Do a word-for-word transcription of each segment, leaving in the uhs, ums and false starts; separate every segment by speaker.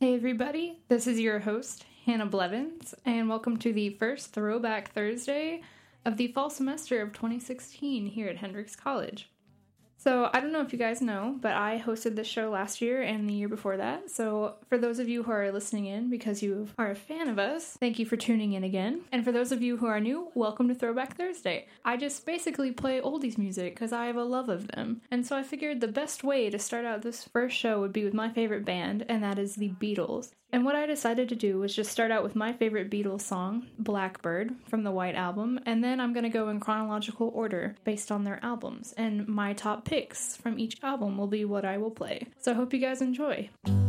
Speaker 1: Hey everybody, this is your host, Hannah Blevins, and welcome to the first Throwback Thursday of the fall semester of twenty sixteen here at Hendrix College. So, I don't know if you guys know, but I hosted this show last year and the year before that, so for those of you who are listening in because you are a fan of us, thank you for tuning in again. And for those of you who are new, welcome to Throwback Thursday. I just basically play oldies music because I have a love of them, and so I figured the best way to start out this first show would be with my favorite band, and that is the Beatles. And what I decided to do was just start out with my favorite Beatles song, Blackbird, from the White Album, and then I'm going to go in chronological order based on their albums, and my top picks from each album will be what I will play. So I hope you guys enjoy.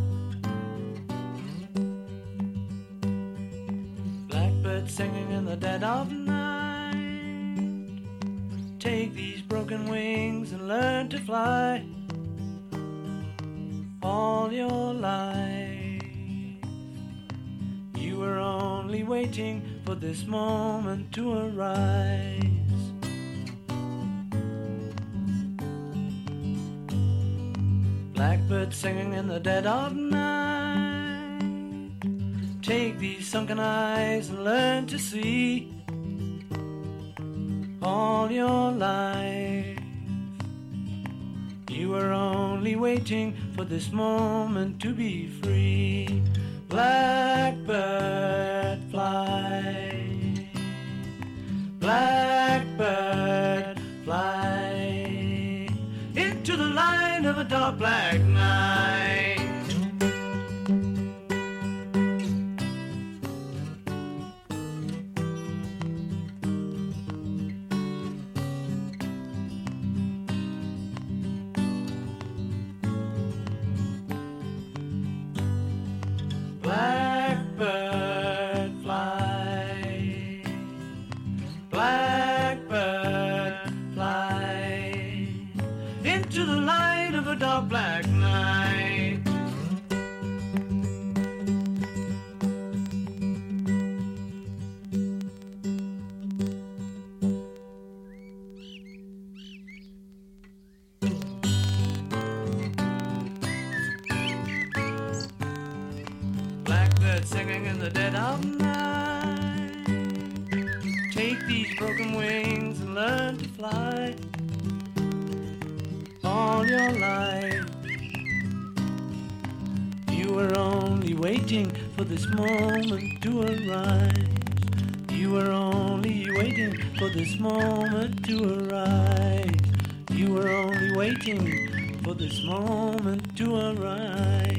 Speaker 2: Blackbird singing in the dead of night. Take these broken wings and learn to fly all your life. You were only waiting for this moment to arise. Blackbird singing in the dead of night. Take these sunken eyes and learn to see all your life. You were only waiting for this moment to be free. Blackbird fly, blackbird fly into the light of a dark black night. Blackbird fly, blackbird fly into the light of a dark black night. Blackbird singing in the dead of night. Take these broken wings and learn to fly all your life. You were only waiting for this moment to arise. You were only waiting for this moment to arise. You were only waiting for this moment to arise.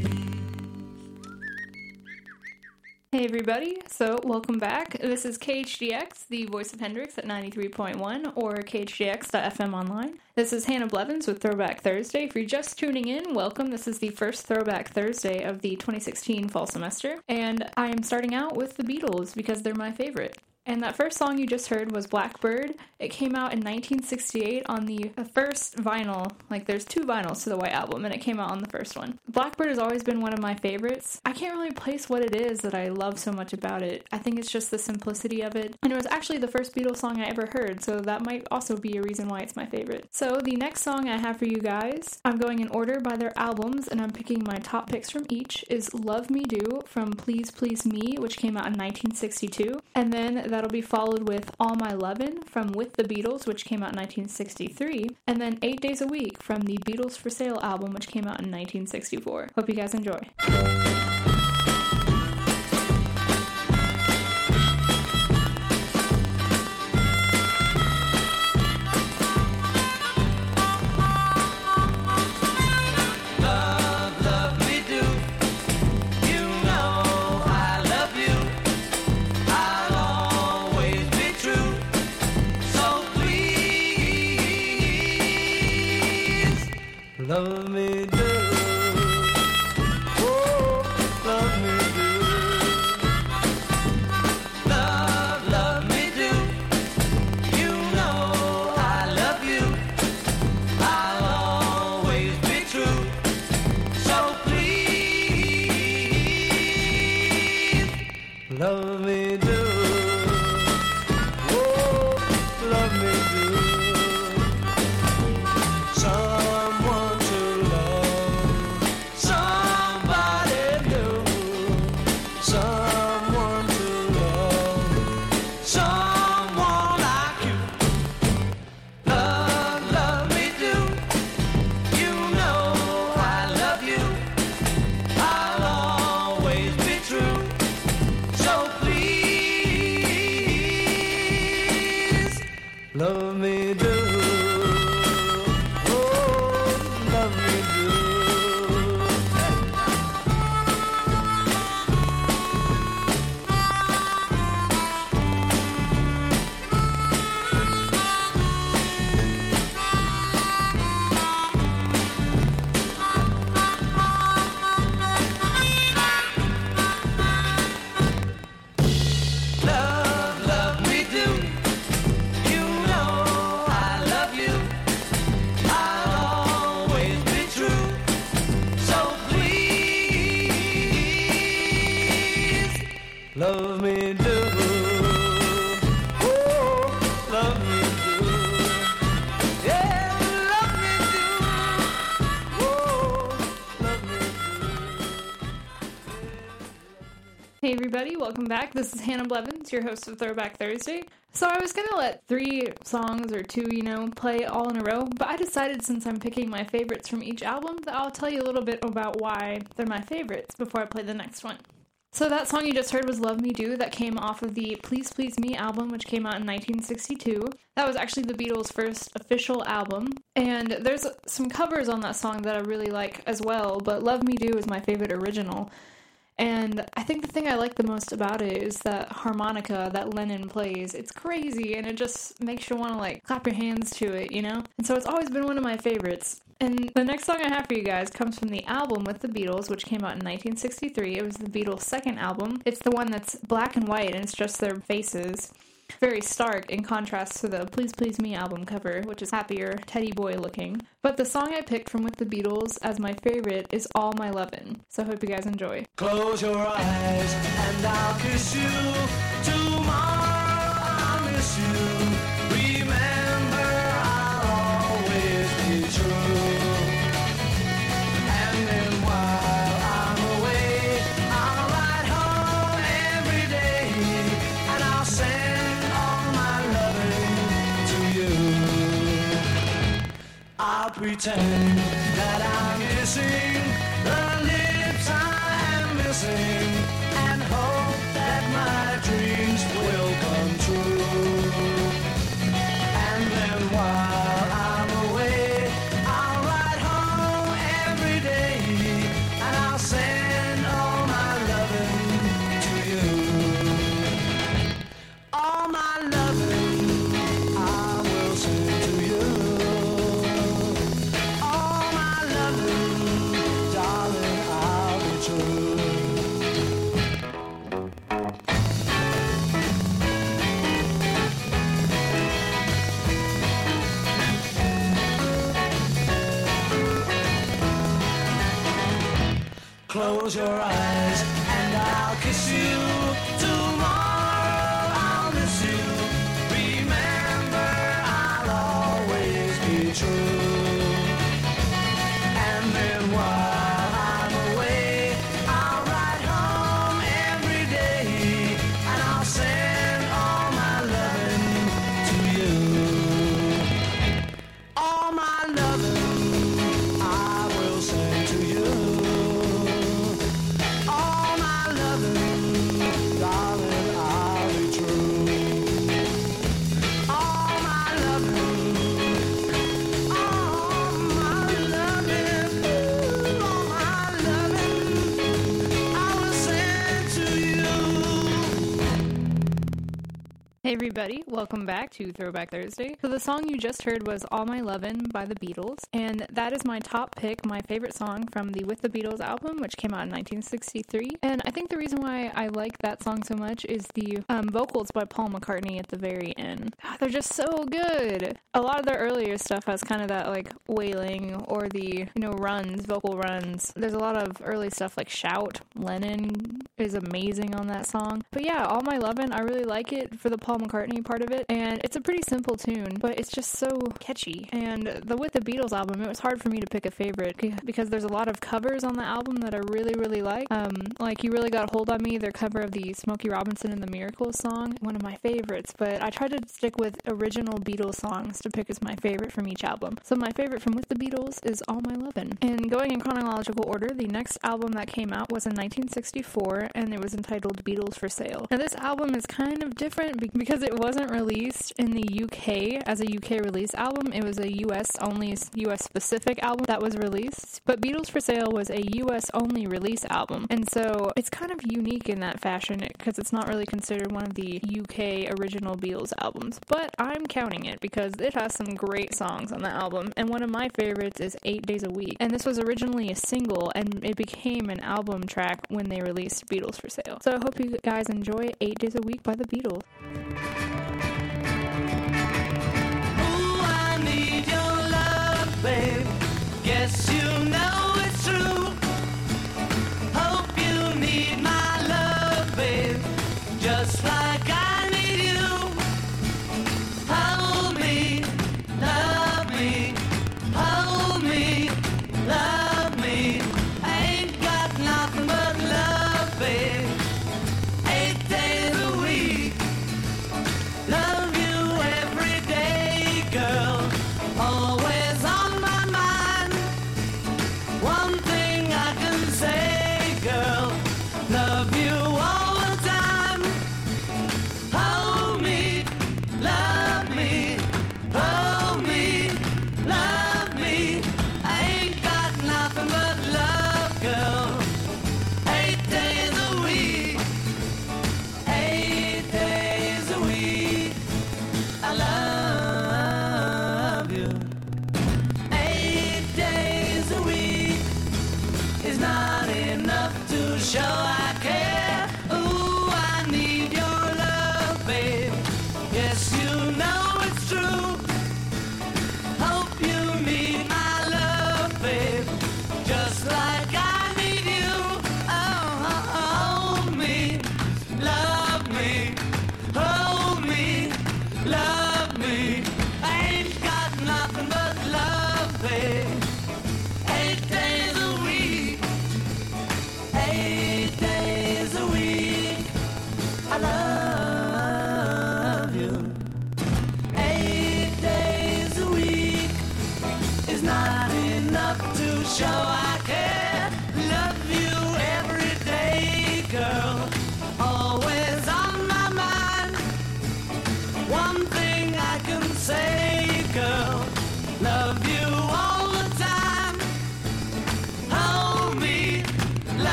Speaker 1: Hey everybody, so welcome back. This is K H D X, the voice of Hendrix at ninety-three point one or K H D X dot F M online. This is Hannah Blevins with Throwback Thursday. If you're just tuning in, welcome. This is the first Throwback Thursday of the twenty sixteen fall semester, and I am starting out with the Beatles because they're my favorite. And that first song you just heard was Blackbird. It came out in nineteen sixty-eight on the first vinyl. Like, there's two vinyls to the White Album, and it came out on the first one. Blackbird has always been one of my favorites. I can't really place what it is that I love so much about it. I think it's just the simplicity of it. And it was actually the first Beatles song I ever heard, so that might also be a reason why it's my favorite. So the next song I have for you guys, I'm going in order by their albums, and I'm picking my top picks from each, is Love Me Do from Please Please Me, which came out in nineteen sixty-two. And then that'll be followed with All My Lovin' from With the Beatles, which came out in nineteen sixty-three, and then Eight Days a Week from the Beatles for Sale album, which came out in nineteen sixty-four. Hope you guys enjoy.
Speaker 2: Love me do, oh, Love me do. Ooh, love me do. Yeah, love me do. Ooh, love me do.
Speaker 1: Hey everybody, welcome back. This is Hannah Blevins, your host of Throwback Thursday. So I was going to let three songs or two, you know, play all in a row, but I decided since I'm picking my favorites from each album that I'll tell you a little bit about why they're my favorites before I play the next one. So that song you just heard was Love Me Do, that came off of the Please Please Me album, which came out in nineteen sixty-two. That was actually the Beatles' first official album, and there's some covers on that song that I really like as well, but Love Me Do is my favorite original. And I think the thing I like the most about it is that harmonica that Lennon plays. It's crazy, and it just makes you want to, like, clap your hands to it, you know? And so it's always been one of my favorites. And the next song I have for you guys comes from the album with the Beatles, which came out in nineteen sixty-three. It was the Beatles' second album. It's the one that's black and white, and it's just their faces. Very stark in contrast to the Please Please Me album cover, which is happier, teddy boy looking. But the song I picked from With the Beatles as my favorite is All My Lovin'. So I hope you guys enjoy.
Speaker 2: Close your eyes and I'll kiss you. Tomorrow I'll miss you. Remember, I'll always be true. And then while I'm away, I'll ride home every day, and I'll send all my loving to you. I'll pretend that I'm kissing the lips I am missing, and hope that my dreams will come true. And then while I'm away, I'll ride home every day, and I'll send all my loving to you. All my loving I will send to you. All my loving, darling, I'll be true. Close your eyes and I'll kiss you. Tomorrow I'll miss you. Remember, I'll always be true. And then while I'm away, I'll ride home every day, and I'll send all my loving to you. All my loving I will send to you. All my loving, darling, I'll be true. All my loving, all my loving, ooh, all my loving, I will send to you.
Speaker 1: Hey everybody, welcome back to Throwback Thursday. So the song you just heard was All My Lovin' by the Beatles, and that is my top pick, my favorite song from the With the Beatles album, which came out in nineteen sixty-three. And I think the reason why I like that song so much is the um, vocals by Paul McCartney at the very end. God, they're just so good. A lot of their earlier stuff has kind of that like wailing or the, you know, runs, vocal runs. There's a lot of early stuff like Shout. Lennon is amazing on that song. But yeah, All My Lovin', I really like it for the Paul McCartney part of it, and it's a pretty simple tune, but it's just so catchy. And the With the Beatles album, it was hard for me to pick a favorite because there's a lot of covers on the album that I really, really like. Um, like You Really Got a Hold on Me, their cover of the Smokey Robinson and the Miracles song, one of my favorites, but I tried to stick with original Beatles songs to pick as my favorite from each album. So my favorite from With the Beatles is All My Lovin'. And going in chronological order, the next album that came out was in nineteen sixty-four, and it was entitled Beatles for Sale. Now this album is kind of different because it wasn't released in the U K as a U K release album. It was a U S only, U S specific album that was released, but Beatles for Sale was a U S only release album, and so it's kind of unique in that fashion because it's not really considered one of the U K original Beatles albums, but I'm counting it because it has some great songs on the album, and one of my favorites is Eight Days a Week, and this was originally a single and it became an album track when they released Beatles for Sale. So I hope you guys enjoy Eight Days a Week by the Beatles.
Speaker 2: Ooh, I need your love, babe. Guess you know it's true. Hope you need my love, babe.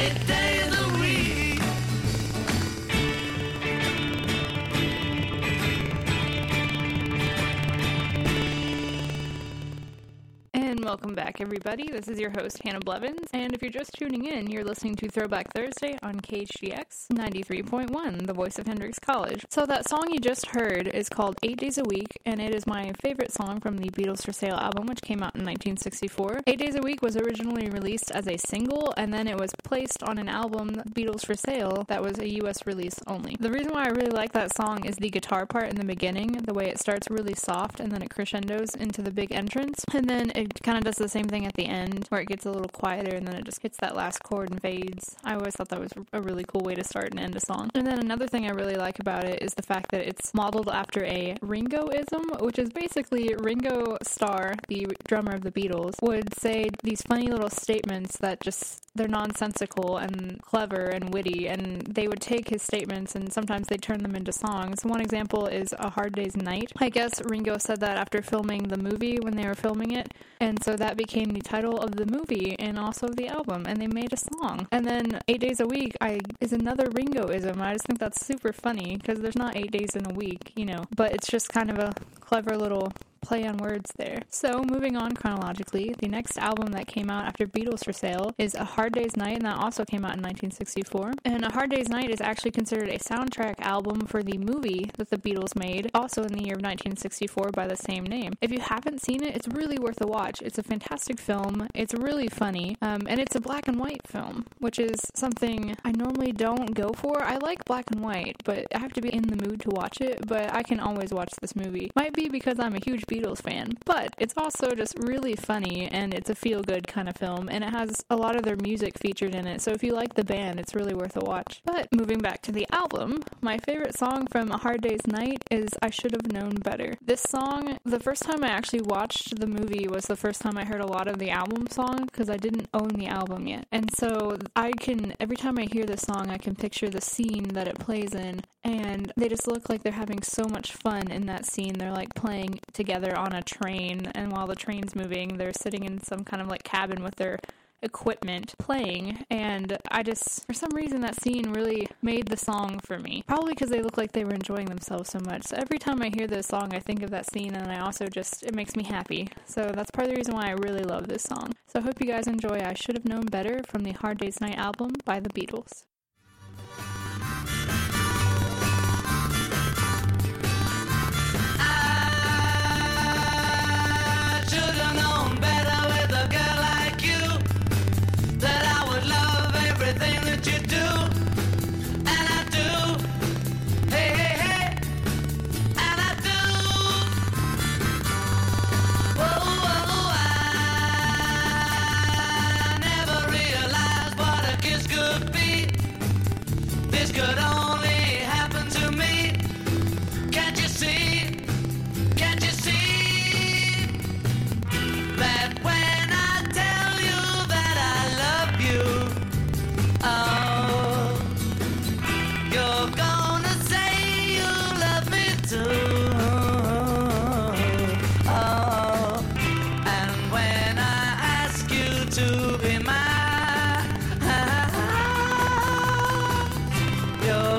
Speaker 2: eight days a week.
Speaker 1: And welcome back, everybody. This is your host, Hannah Blevins, and if you're just tuning in, you're listening to Throwback Thursday on K H D X ninety-three point one, the voice of Hendrix College. So that song you just heard is called Eight Days a Week, and it is my favorite song from the Beatles for Sale album, which came out in nineteen sixty-four. Eight Days a Week was originally released as a single, and then it was placed on an album, Beatles for Sale, that was a U S release only. The reason why I really like that song is the guitar part in the beginning, the way it starts really soft, and then it crescendos into the big entrance, and then it kind of does the same thing at the end where it gets a little quieter and then it just hits that last chord and fades. I always thought that was a really cool way to start and end a song. And then another thing I really like about it is the fact that it's modeled after a Ringoism, which is basically Ringo Starr, the drummer of the Beatles, would say these funny little statements that just, they're nonsensical and clever and witty, and they would take his statements and sometimes they turn them into songs. One example is A Hard Day's Night. I guess Ringo said that after filming the movie when they were filming it, and so that became the title of the movie and also the album, and they made a song. And then Eight Days a Week I is another Ringoism. I just think that's super funny because there's not eight days in a week, you know, but it's just kind of a clever little play on words there. So moving on chronologically, the next album that came out after Beatles for Sale is A Hard Day's Night, and that also came out in nineteen sixty-four. And A Hard Day's Night is actually considered a soundtrack album for the movie that the Beatles made, also in the year of nineteen sixty-four by the same name. If you haven't seen it, it's really worth a watch. It's a fantastic film. It's really funny, um, and it's a black and white film, which is something I normally don't go for. I like black and white, but I have to be in the mood to watch it, but I can always watch this movie. Might be because I'm a huge Beatles fan, but it's also just really funny, and it's a feel-good kind of film, and it has a lot of their music featured in it, so if you like the band, it's really worth a watch. But moving back to the album, my favorite song from A Hard Day's Night is I Should Have Known Better. This song, the first time I actually watched the movie was the first time I heard a lot of the album song, because I didn't own the album yet, and so I can, every time I hear this song, I can picture the scene that it plays in, and they just look like they're having so much fun in that scene. They're like playing together on a train, and while the train's moving, they're sitting in some kind of like cabin with their equipment playing, and I just, for some reason, that scene really made the song for me. Probably because they look like they were enjoying themselves so much. So every time I hear this song, I think of that scene, and I also just, it makes me happy. So that's part of the reason why I really love this song. So I hope you guys enjoy I Should Have Known Better from the Hard Day's Night album by the Beatles.
Speaker 2: Could only happen to me. Can't you see? Can't you see that when I tell you that I love you, oh, you're gonna say you love me too. Oh, and when I ask you to be mine, you're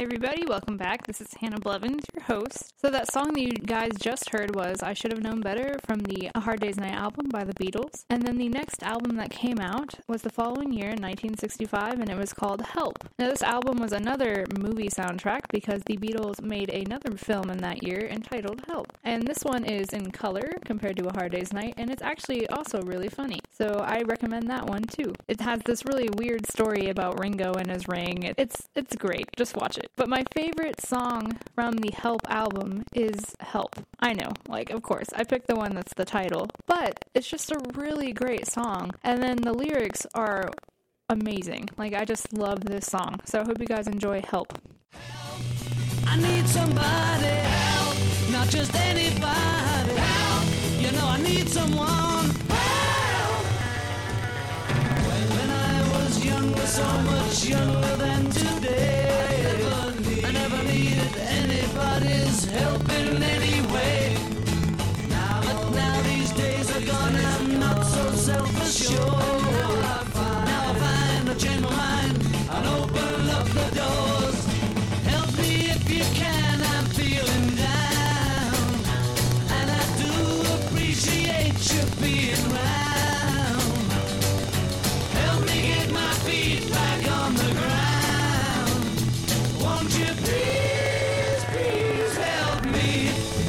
Speaker 1: everybody. Welcome back. This is Hannah Blevins, your host. So that song that you guys just heard was I Should Have Known Better from the A Hard Day's Night album by the Beatles. And then the next album that came out was the following year in nineteen sixty-five, and it was called Help. Now, this album was another movie soundtrack because the Beatles made another film in that year entitled Help. And this one is in color compared to A Hard Day's Night, and it's actually also really funny. So I recommend that one too. It has this really weird story about Ringo and his ring. It's, it's great. Just watch it. But my favorite song from the Help album is Help. I know, like, of course, I picked the one that's the title, but it's just a really great song. And then the lyrics are amazing. Like, I just love this song. So I hope you guys enjoy Help.
Speaker 2: I need somebody help, not just anybody help. You know I need someone help. When, when I was younger, so much younger than today, I never needed anybody's help in any way. Now, but now these days are gone and I'm not so self-assured. Now I find, now I find I change my mind and open up the doors. Help me if you can, I'm feeling down, and I do appreciate you being round. Help me get my feet back on the ground. Won't you please, please help me?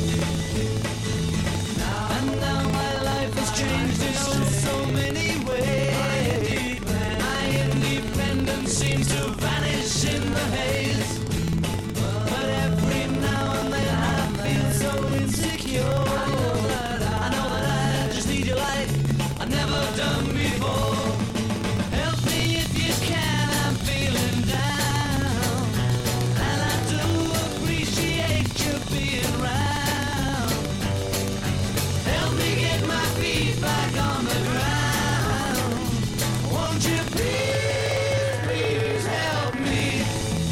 Speaker 2: And now my life has changed in so, so many ways. My independence seems to vanish in the haze. But every now and then I feel so insecure. I know that I, I know that I just need your light. I've never done before. Help me if you can, I'm feeling down, and I do appreciate you being round. Help me get my feet back on the ground. Won't you please, please help me?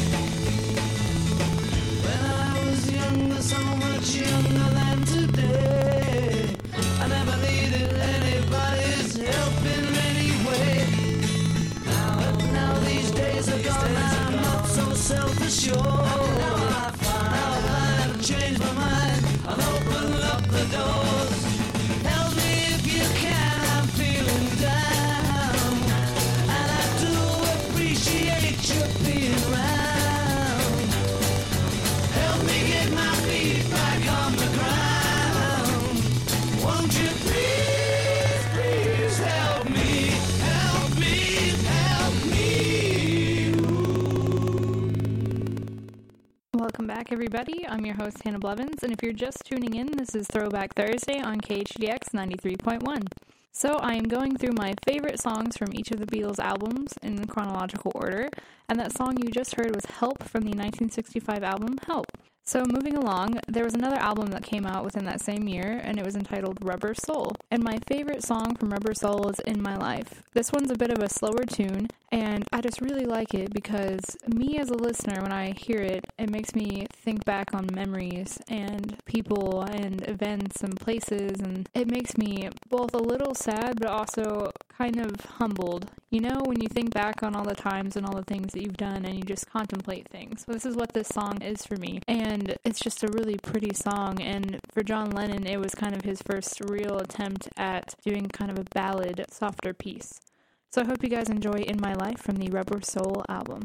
Speaker 2: When I was younger, so much younger than today, I never needed anybody's help in any way. Now, but now these days are gone, I'm not so self-assured. Now I find, now I find I've changed my mind, I'll open up the doors. Help me if you can, I'm feeling down, and I do appreciate you being round. Help me get my feet back on the ground. Won't you please, please help me, help me, help me.
Speaker 1: Welcome back, everybody. I'm your host, Hannah Blevins, and if you're just tuning in, this is Throwback Thursday on K H D X ninety-three point one. So I am going through my favorite songs from each of the Beatles albums in chronological order, and that song you just heard was Help from the nineteen sixty-five album Help. So moving along, there was another album that came out within that same year, and it was entitled Rubber Soul. And my favorite song from Rubber Soul is In My Life. This one's a bit of a slower tune, and I just really like it because me as a listener, when I hear it, it makes me think back on memories and people and events and places, and it makes me both a little sad but also kind of humbled. You know, when you think back on all the times and all the things that you've done and you just contemplate things. So this is what this song is for me. And it's just a really pretty song. And for John Lennon, it was kind of his first real attempt at doing kind of a ballad, softer piece. So I hope you guys enjoy In My Life from the Rubber Soul album.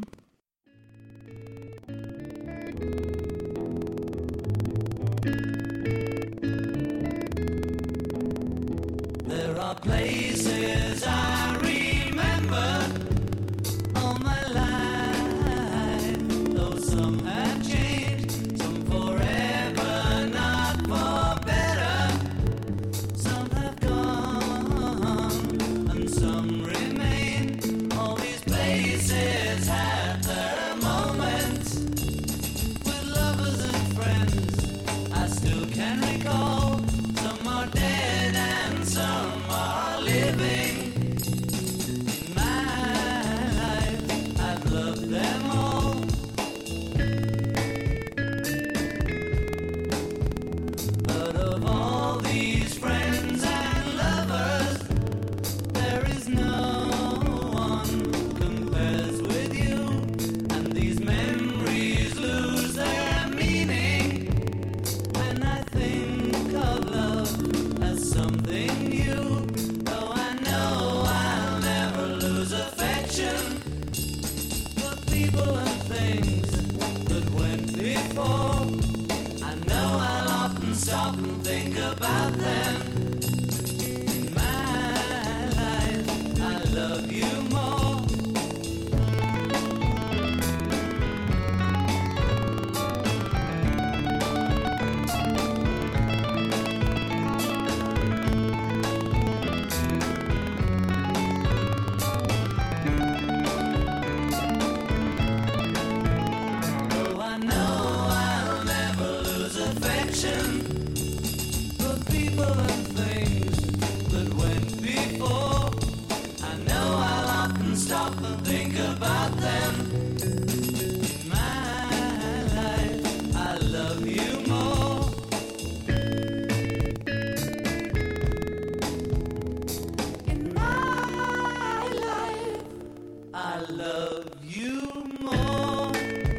Speaker 2: There are places I remember all my life, though some have changed, some forever, not for better. Some have gone, and some remain. All these places have their moments with lovers and friends I still can recall. Some are dead and some are living in my love you more. Oh, I know I'll never lose affection for people and things that went before. I know I'll often stop and think about them. In my life, I love you more. In my life, I love you more.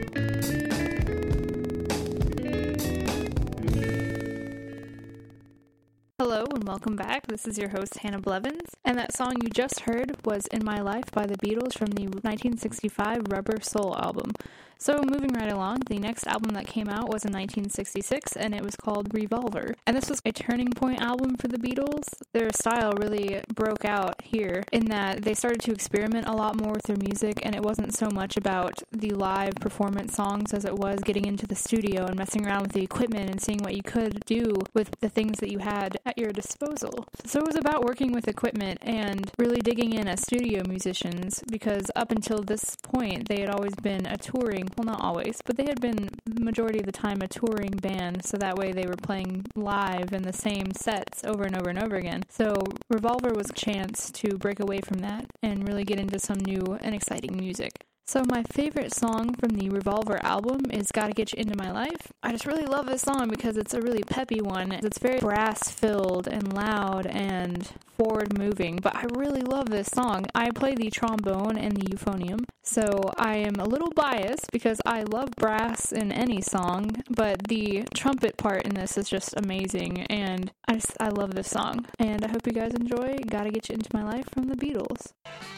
Speaker 1: Hello and welcome back. This is your host, Hannah Blevins, and that song you just heard was In My Life by the Beatles from the nineteen sixty-five Rubber Soul album. So moving right along, the next album that came out was in nineteen sixty-six, and it was called Revolver. And this was a turning point album for the Beatles. Their style really broke out here in that they started to experiment a lot more with their music, and it wasn't so much about the live performance songs as it was getting into the studio and messing around with the equipment and seeing what you could do with the things that you had at your disposal. So it was about working with equipment and really digging in as studio musicians, because up until this point, they had always been a touring, well, not always, but they had been the majority of the time a touring band, so that way they were playing live in the same sets over and over and over again. So Revolver was a chance to break away from that and really get into some new and exciting music. So my favorite song from the Revolver album is Gotta Get You Into My Life. I just really love this song because it's a really peppy one. It's very brass-filled and loud and forward-moving, but I really love this song. I play the trombone and the euphonium, so I am a little biased because I love brass in any song, but the trumpet part in this is just amazing, and I just, I love this song. And I hope you guys enjoy Gotta Get You Into My Life from the Beatles.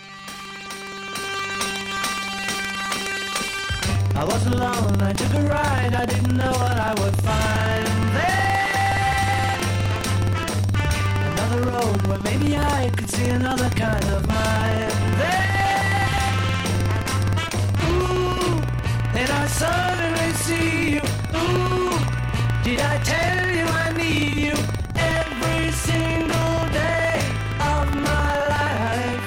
Speaker 2: I was alone, I took a ride, I didn't know what I would find there. Another road where maybe I could see another kind of mind there. Ooh, and I suddenly see you. Ooh, did I tell you I need you every single day of my life?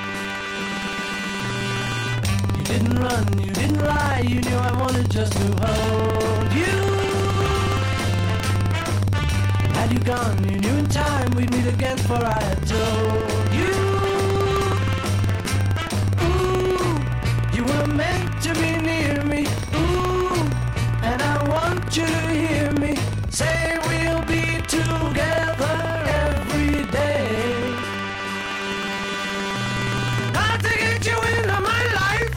Speaker 2: You didn't run, you didn't lie, you knew I wanted just to hold you. Had you gone, you knew in time we'd meet again, for I had told you. Ooh, you were meant to be near me. Ooh, and I want you to hear me say we'll be together every day. Got to get you into my life.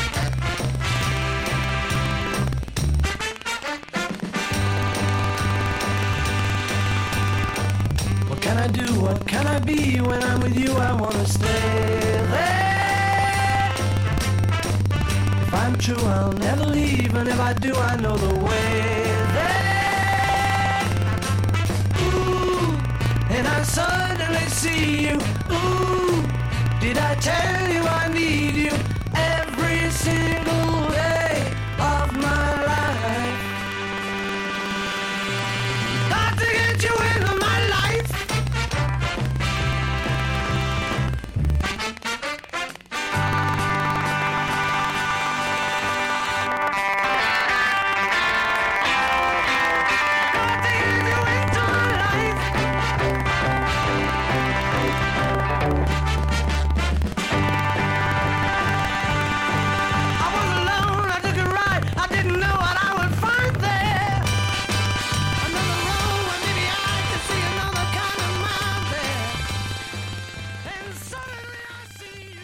Speaker 2: What can I do? What can I be? When I'm with you, I wanna stay there. If I'm true, I'll never leave, and if I do, I know the way there. Ooh, and I suddenly see you. Ooh, did I tell you I need you every single day of my life? Got to get you into my life. Got to get you into my life. I was alone, I took a ride, I didn't know what I would find there. Another road where maybe I could see another kind of mind there. And suddenly I see you.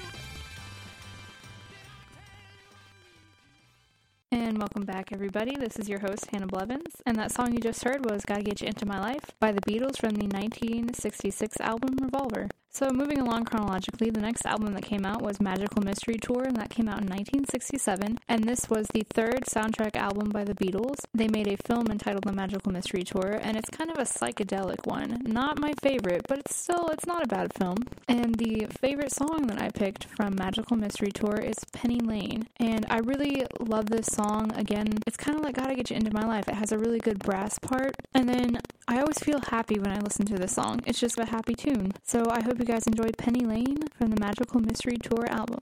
Speaker 1: And welcome back, everybody. This is your host, Hannah Blevins, and that song you just heard was Gotta Get You Into My Life by the Beatles from the nineteen sixty-six album Revolver. So moving along chronologically, the next album that came out was Magical Mystery Tour, and that came out in nineteen sixty-seven, and this was the third soundtrack album by the Beatles. They made a film entitled The Magical Mystery Tour, and it's kind of a psychedelic one. Not my favorite, but it's still, it's not a bad film. And the favorite song that I picked from Magical Mystery Tour is Penny Lane, and I really love this song. Again, it's kind of like Gotta Get You Into My Life. It has a really good brass part, and then I always feel happy when I listen to this song. It's just a happy tune. So I hope you guys enjoyed Penny Lane from the Magical Mystery Tour album.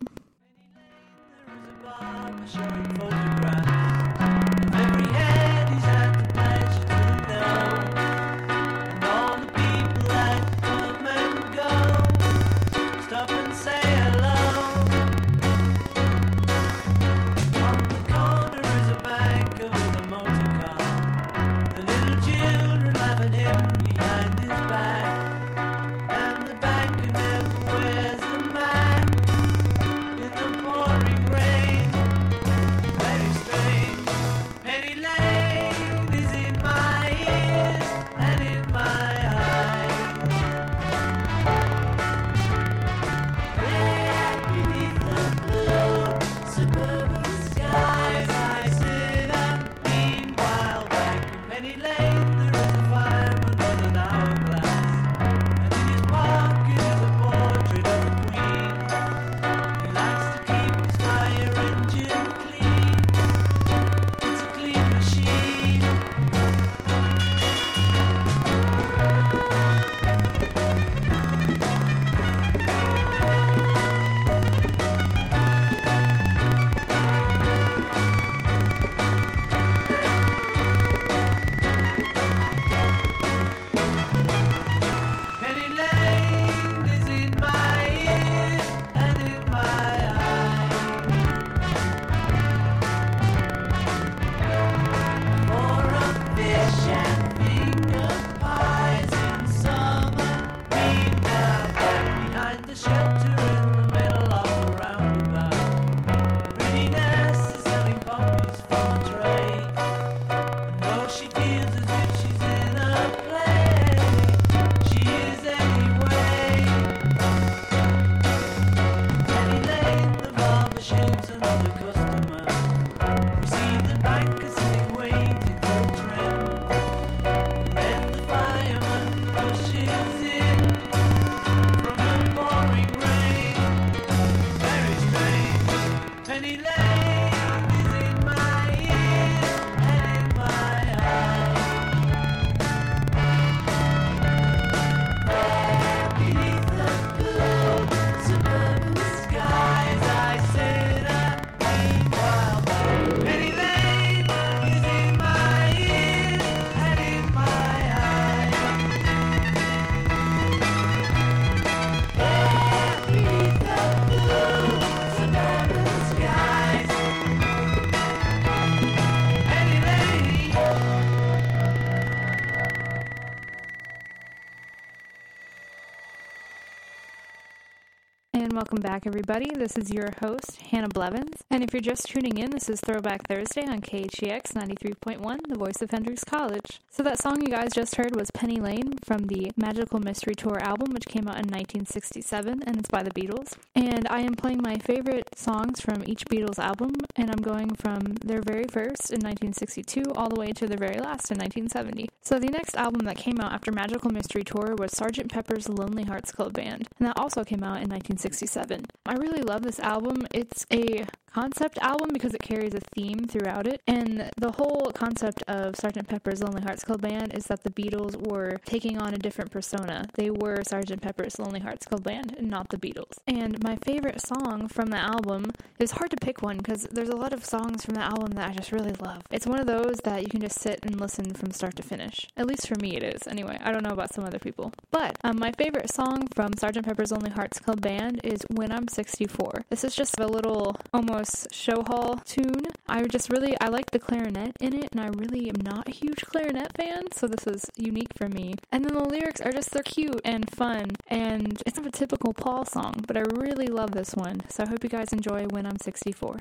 Speaker 1: Welcome back, everybody. This is your host, Hannah Blevins. And if you're just tuning in, this is Throwback Thursday on K H D X ninety-three point one, the voice of Hendrix College. So that song you guys just heard was Penny Lane from the Magical Mystery Tour album, which came out in nineteen sixty-seven, and it's by the Beatles. And I am playing my favorite songs from each Beatles album, and I'm going from their very first in nineteen sixty-two all the way to their very last in nineteen seventy. So the next album that came out after Magical Mystery Tour was Sergeant Pepper's Lonely Hearts Club Band, and that also came out in nineteen sixty-seven. I really love this album. It's a concept album because it carries a theme throughout it, and the whole concept of Sergeant Pepper's Lonely Hearts Club Band is that the Beatles were taking on a different persona. They were Sergeant Pepper's Lonely Hearts Club Band and not the Beatles. And my favorite song from the album is hard to pick one because there's a lot of songs from the album that I just really love. It's one of those that you can just sit and listen from start to finish. At least for me it is. Anyway, I don't know about some other people. But um, my favorite song from Sergeant Pepper's Lonely Hearts Club Band is When I'm sixty-four. This is just a little almost show hall tune. I just really, I like the clarinet in it, and I really am not a huge clarinet fan, so this is unique for me. And then the lyrics are just, they're cute and fun, and it's not a typical Paul song, but I really love this one. So I hope you guys enjoy When I'm sixty-four.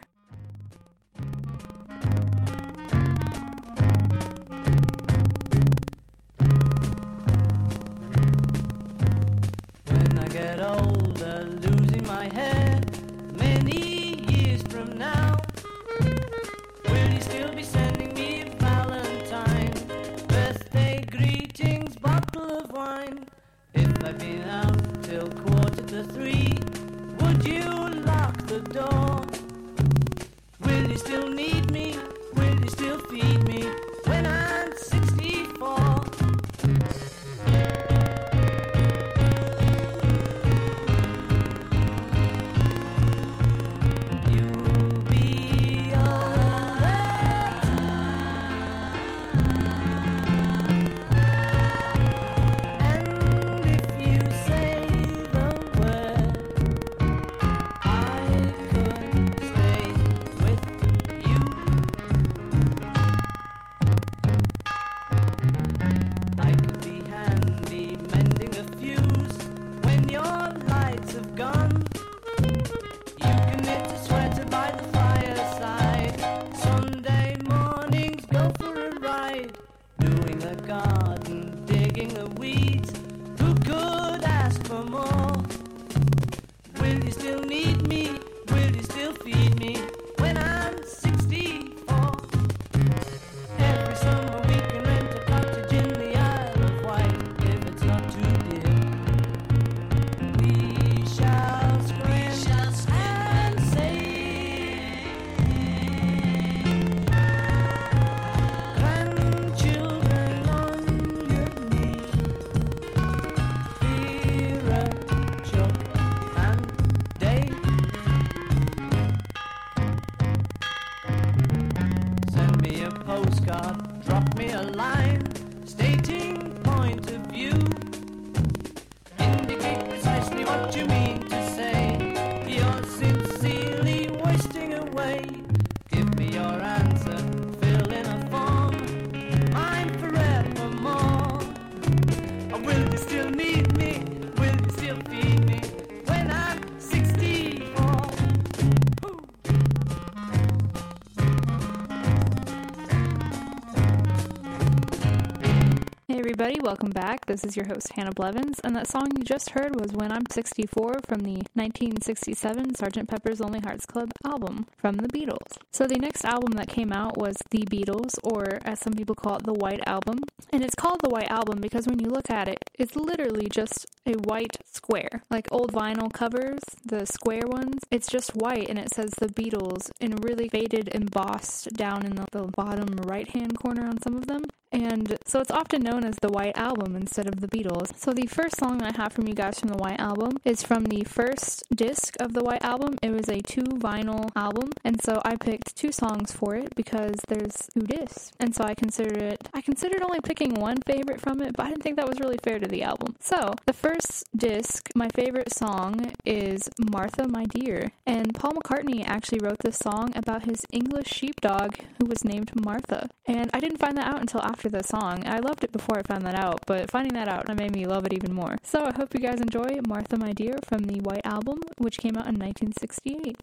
Speaker 2: When I get to three, would you lock the door? Will you still need me? Will you still feed me when I'm sixty-four? You'll be alright. And if you say the word, I could stay with you. I could be handy mending a fuse when your lights have gone. You can knit a sweater by the fireside. Sunday mornings go for a ride, doing the garden, digging the weeds. Who could ask for more? Will you still need me? Will you still feed me when I'm sixty-four? Every summer we can rent a cottage in the Isle of Wight if it's not too dear. We shall scream and sing. Grandchildren on your knee. Vera, Chuck, and Dave. Send me a postcard, drop me a line, stating point of view. Indicate precisely what you mean to say. You're sincerely wasting away. Give me your answer, fill in a form, mine forevermore. Or will you still need me? Will you still feed me when I'm sixty-four? Ooh.
Speaker 1: Hey everybody, welcome back. This is your host Hannah Blevins, and that song you just heard was When I'm sixty-four from the nineteen sixty-seven Sergeant Pepper's Lonely Hearts Club album from the Beatles. So the next album that came out was The Beatles, or as some people call it, the White Album. And it's called the White Album because when you look at it, it's literally just a white square. Like old vinyl covers, the square ones, it's just white and it says the Beatles in really faded embossed down in the, the bottom right hand corner on some of them. And so it's often known as the White Album instead of the Beatles. So the first song I have from you guys from the White Album is from the first disc of the White Album. It was a two vinyl album, and so I picked two songs for it because there's two discs. And so I considered it, I considered only picking one favorite from it, but I didn't think that was really fair to the album. So the first disc, my favorite song is Martha, My Dear. And Paul McCartney actually wrote this song about his English sheepdog who was named Martha. And I didn't find that out until after the song. I loved it before I found that out, but finding that out made me love it even more. So I hope you guys enjoy Martha, My Dear from the White Album, which came out in nineteen sixty-eight.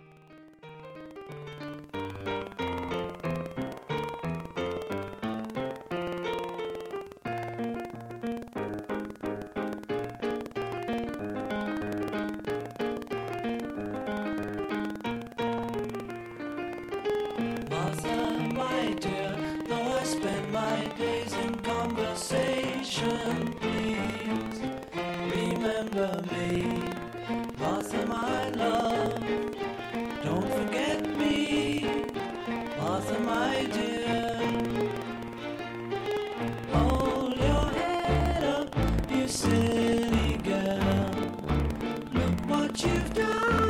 Speaker 2: Martha, my dear, though I spend my days in conversation, please remember me. Martha, my love, don't forget me. Martha, my dear, hold your head up, you silly girl. Look what you've done.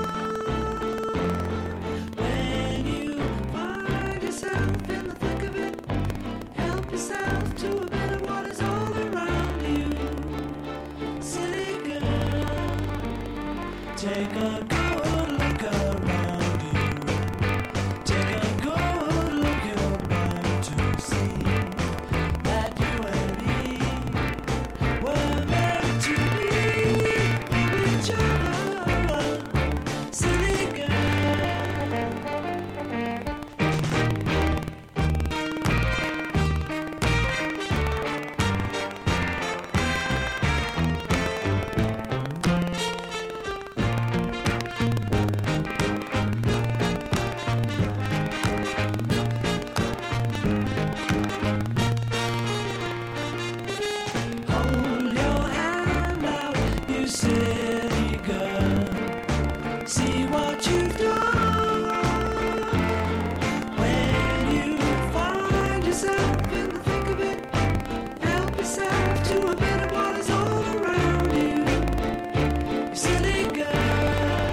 Speaker 2: When you find yourself in the thick of it, help yourself to a bit of what is all around you. Silly girl, take a good look around you. Take a good look, you're bound to see that you and me were meant to be with each other. Silly girl. Hold your hand out, you silly girl. See what you've done. When you find yourself in the thick of it, help yourself to a bit of what is all around you. You silly girl.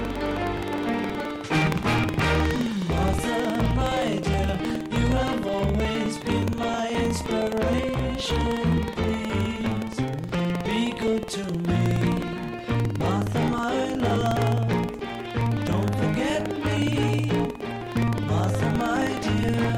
Speaker 2: Martha, my dear, you have always been my inspiration. Please be good to me. Martha, my love, don't forget me. Martha, my dear.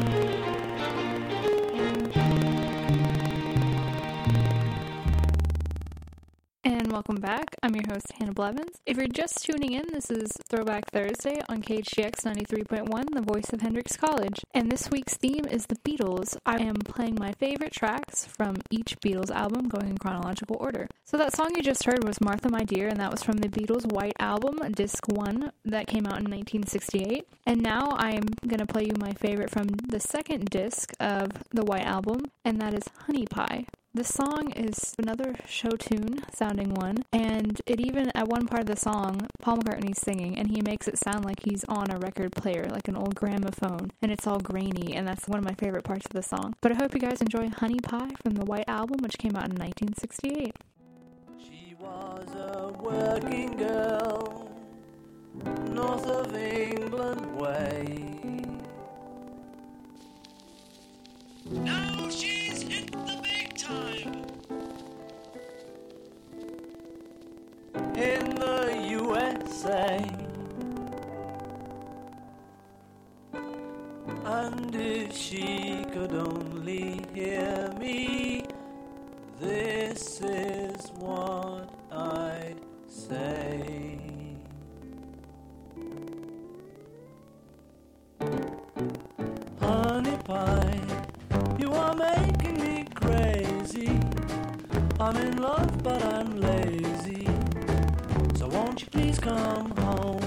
Speaker 1: And welcome back. I'm your host, Hannah Blevins. If you're just tuning in, this is Throwback Thursday on K H G X ninety-three point one, the voice of Hendrix College. And this week's theme is the Beatles. I am playing my favorite tracks from each Beatles album, going in chronological order. So that song you just heard was Martha, My Dear, and that was from the Beatles' White Album, Disc one, that came out in nineteen sixty-eight. And now I'm going to play you my favorite from the second disc of the White Album, and that is Honey Pie. The song is another show tune sounding one, and it even, at one part of the song, Paul McCartney's singing, and he makes it sound like he's on a record player, like an old gramophone, and it's all grainy, and that's one of my favorite parts of the song. But I hope you guys enjoy Honey Pie from the White Album, which came out in nineteen sixty-eight.
Speaker 2: She was a working girl, north of England way. Now she's hit the big time in the U S A. And if she could only hear me, this is what I'd say. Honey pie, you are making me crazy. I'm in love but I'm lazy, so won't you please come home?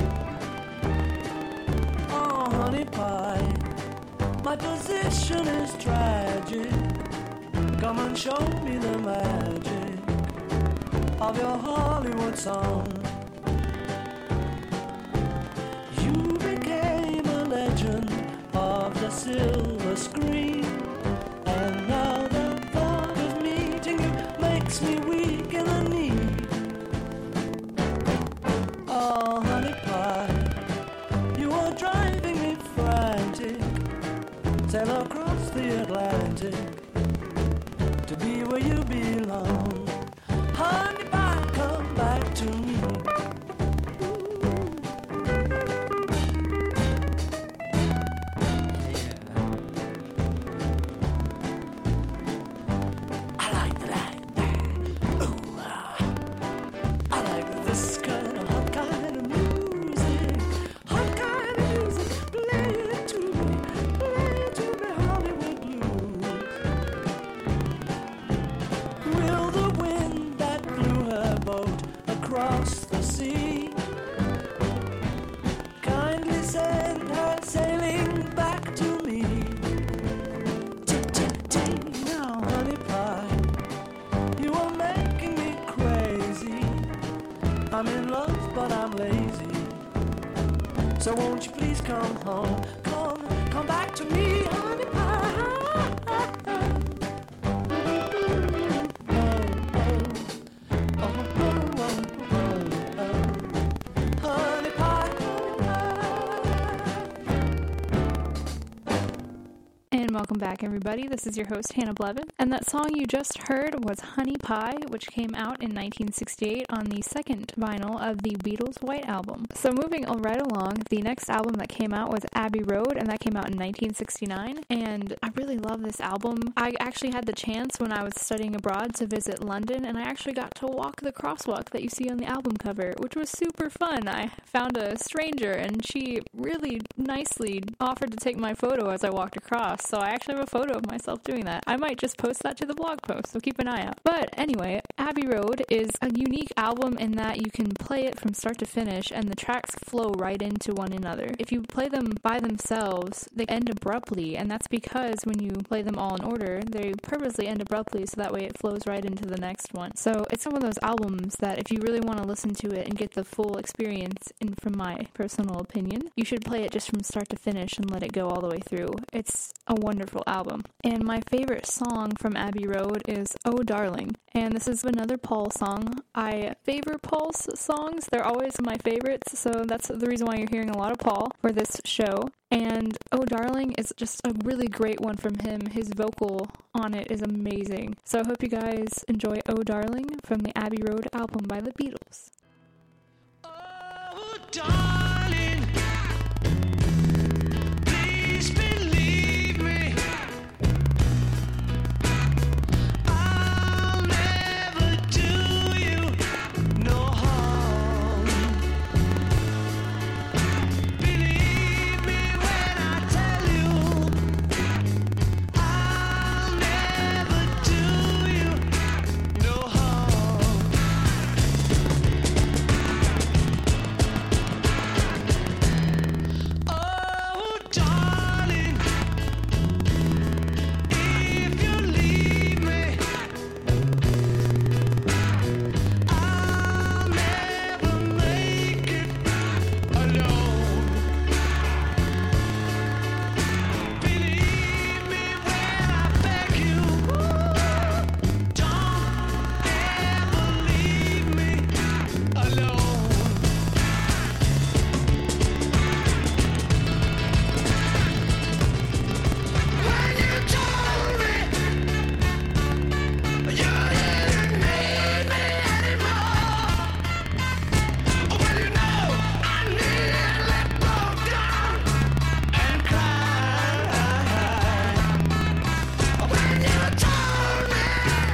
Speaker 2: Oh honey pie, my position is tragic. Come and show me the magic of your Hollywood song. You became a legend of the silver screen, and now the thought of meeting you makes me weak in the knee. Oh honey pie, you are driving me frantic. Sail across the Atlantic to be where you belong. Honey pie, come back to me. Across the sea, kindly send her sailing back to me. Tick, tick, tick, now honey pie, you are making me crazy. I'm in love but I'm lazy, so won't you please come home? Come, come back to me, honey pie.
Speaker 1: Welcome back, everybody. This is your host, Hannah Blevin, and that song you just heard was Honey Pie, which came out in nineteen sixty-eight on the second vinyl of the Beatles' White Album. So moving right along, the next album that came out was Abbey Road, and that came out in nineteen sixty-nine, and I really love this album. I actually had the chance when I was studying abroad to visit London, and I actually got to walk the crosswalk that you see on the album cover, which was super fun. I found a stranger, and she really nicely offered to take my photo as I walked across, so I I actually have a photo of myself doing that. I might just post that to the blog post, so keep an eye out. But anyway, Abbey Road is a unique album in that you can play it from start to finish and the tracks flow right into one another. If you play them by themselves, they end abruptly, and that's because when you play them all in order, they purposely end abruptly so that way it flows right into the next one. So it's one of those albums that if you really want to listen to it and get the full experience, and from my personal opinion, you should play it just from start to finish and let it go all the way through. It's a wonderful album. And my favorite song from Abbey Road is Oh Darling. And this is another Paul song. I favor Paul's songs. They're always my favorites, so that's the reason why you're hearing a lot of Paul for this show. And Oh Darling is just a really great one from him. His vocal on it is amazing. So I hope you guys enjoy Oh Darling from the Abbey Road album by the Beatles.
Speaker 2: Oh, darling, please believe me. I'll never do you no harm. Believe me when I tell you, I'll never do you no harm. Oh, darling, if you leave me, I'll never make it alone. Believe me when I beg you, don't ever leave me alone. When you told me you didn't need me anymore, well, you know I nearly broke down and cried. When you told me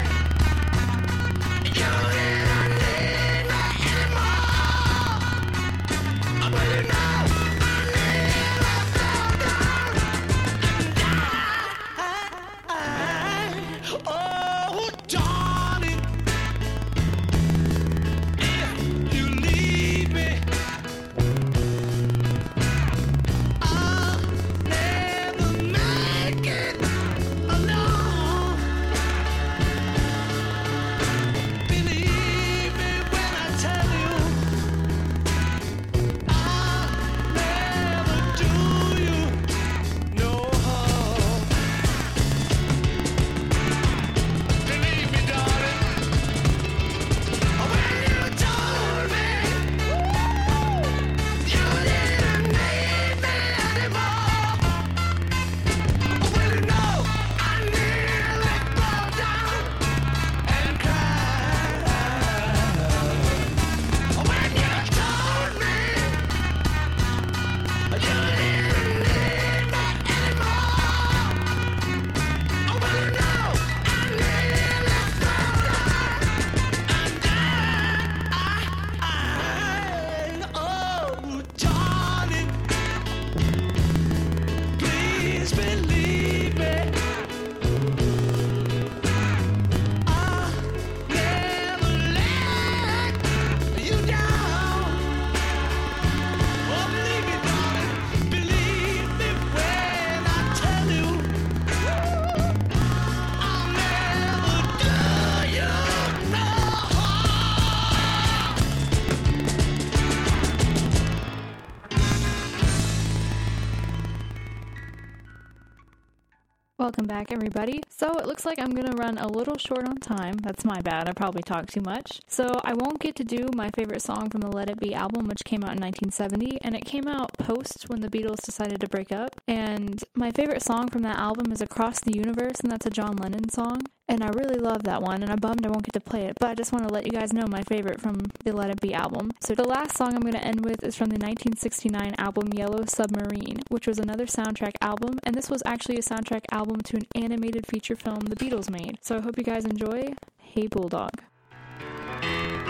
Speaker 2: you didn't need me anymore, well, you know I nearly broke down and died. Oh, darling, if you leave me, I'll never make it alone. Believe me when I tell you, I'll never do you no harm. Believe me, darling, when you told me you didn't need me anymore, well, you know I nearly broke down and cried. When you told me you didn't need me anymore, well, you know I nearly broke down and died. Oh, darling, please believe me, I'll never let you down. Oh, believe me, darling, believe me when I tell you, I'll never do you no harm.
Speaker 1: Welcome back, everybody. So it looks like I'm going to run a little short on time. That's my bad. I probably talked too much. So I won't get to do my favorite song from the Let It Be album, which came out in nineteen seventy, and it came out post when the Beatles decided to break up. And my favorite song from that album is Across the Universe, and that's a John Lennon song. And I really love that one, and I'm bummed I won't get to play it, but I just want to let you guys know my favorite from the Let It Be album. So the last song I'm going to end with is from the nineteen sixty-nine album Yellow Submarine, which was another soundtrack album, and this was actually a soundtrack album to an animated feature film the Beatles made. So I hope you guys enjoy Hey Bulldog.